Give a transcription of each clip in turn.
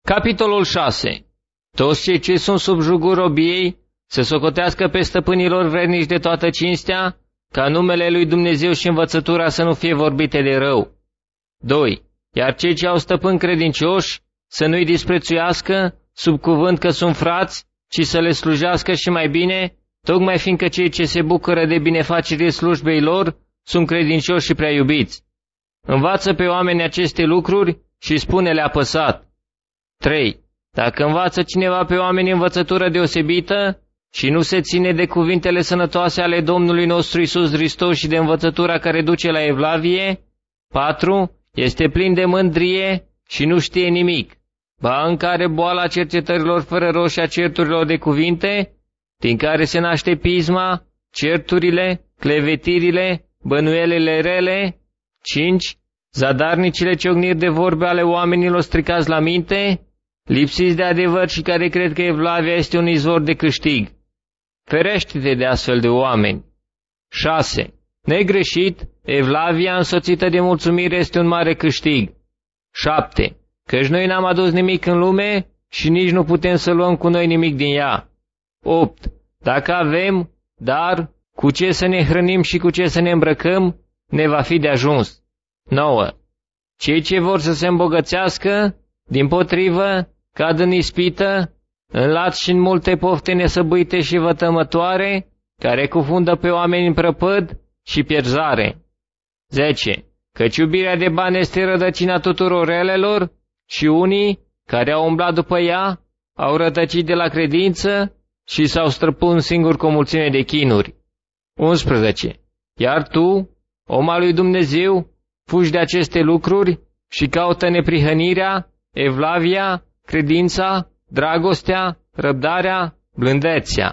Capitolul 6. Toți cei ce sunt sub jugul robiei să socotească pe stăpânilor vrednici de toată cinstea, ca numele lui Dumnezeu și învățătura să nu fie vorbite de rău. 2. Iar cei ce au stăpâni credincioși să nu-i disprețuiască sub cuvânt că sunt frați, ci să le slujească și mai bine, tocmai fiindcă cei ce se bucură de binefacerile slujbei lor sunt credincioși și prea iubiți. Învață pe oameni aceste lucruri și spune-le apăsat. 3. Dacă învață cineva pe oameni învățătură deosebită și nu se ține de cuvintele sănătoase ale Domnului nostru Iisus Hristos și de învățătura care duce la evlavie, 4. Este plin de mândrie și nu știe nimic, ba încă are boala cercetărilor fără rost și a certurilor de cuvinte, din care se naște pisma, certurile, clevetirile, bănuielile rele. 5. Zadarnicile ciocniri de vorbe ale oamenilor stricați la minte, lipsiți de adevăr și care cred că evlavia este un izvor de câștig. Ferește-te de astfel de oameni. 6. Negreșit, evlavia însoțită de mulțumire este un mare câștig. 7. Căci noi n-am adus nimic în lume și nici nu putem să luăm cu noi nimic din ea. 8. Dacă avem, dar cu ce să ne hrănim și cu ce să ne îmbrăcăm, ne va fi de ajuns. 9. Cei ce vor să se îmbogățească, dimpotrivă, cad în ispită, în lat și în multe pofte nesăbuite și vătămătoare, care cufundă pe oameni în prăpăd și pierzare. 10. Căci iubirea de bani este rădăcina tuturor relelor și unii, care au umblat după ea, au rătăcit de la credință și s-au străpuns singur cu o mulțime de chinuri. 11. Iar tu, om al lui Dumnezeu, fugi de aceste lucruri și caută neprihănirea, evlavia, credința, dragostea, răbdarea, blândețea.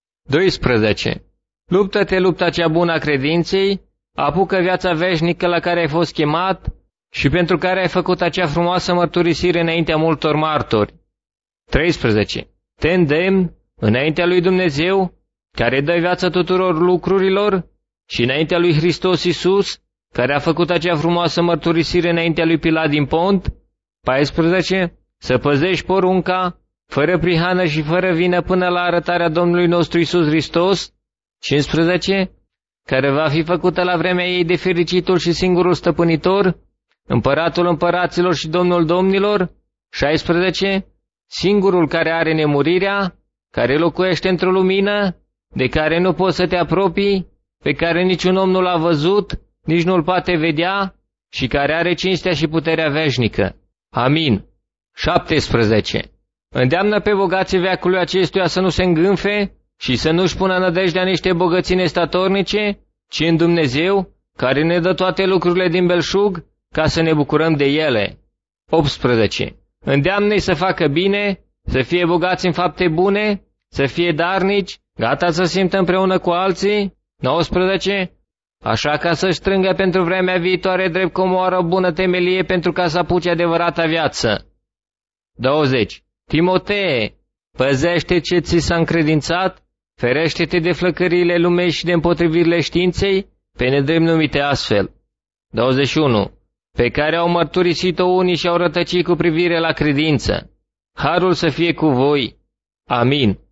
12. Luptă-te lupta cea bună a credinței, apucă viața veșnică la care ai fost chemat și pentru care ai făcut acea frumoasă mărturisire înaintea multor martori. 13. Te îndemn înaintea lui Dumnezeu, care dă viață tuturor lucrurilor, și înaintea lui Hristos Iisus, care a făcut acea frumoasă mărturisire înaintea lui Pilat din Pont. 14. Să păzești porunca, fără prihană și fără vină până la arătarea Domnului nostru Iisus Hristos. 15. Care va fi făcută la vremea ei de fericitul și singurul stăpânitor, împăratul împăraților și domnul domnilor. 16. Singurul care are nemurirea, care locuiește într-o lumină, de care nu poți să te apropii, pe care niciun om nu l-a văzut, nici nu-l poate vedea, și care are cinstea și puterea veșnică. Amin. 17. Îndeamnă pe bogații veacului acestuia să nu se îngânfe și să nu-și pună nădejdea niște bogății nestatornice, ci în Dumnezeu, care ne dă toate lucrurile din belșug, ca să ne bucurăm de ele. 18. Îndeamnă-i să facă bine, să fie bogați în fapte bune, să fie darnici, gata să simtă împreună cu alții. 19. Așa ca să-și strângă pentru vremea viitoare drept comoară o bună temelie pentru ca să apuce adevărata viață. 20. Timotee, păzește ce ți s-a încredințat, ferește-te de flăcăriile lumei și de împotrivirile științei, pe nedrept numite astfel. 21. Pe care au mărturisit-o unii și au rătăcit cu privire la credință. Harul să fie cu voi. Amin.